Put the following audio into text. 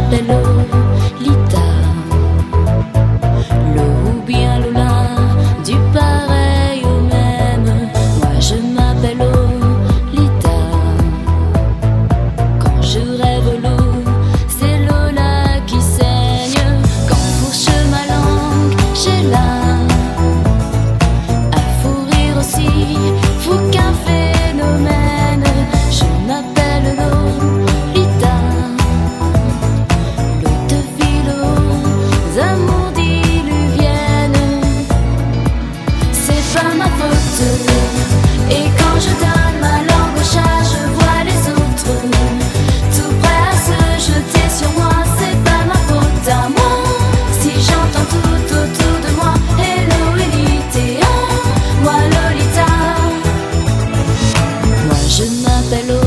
m'appelle Lolita, Lo ou bien Lola, du pareil au même. Moi je m'appelle Lolita. Quand je rêve l'eau, c'est Lola qui saigne. Quand fourche ma langue, j'ai là à fou rire aussi, fou qu'un phénomène. Je m'appelle Lolita, l'eau de philo, amours diluviennes. C'est pas ma faute. Et quand je donne ma langue au chat, je vois les autres tout prêts à se jeter sur moi. C'est pas ma faute à moi si j'entends tout autour de moi hello Elite, moi Lolita. Moi je m'appelle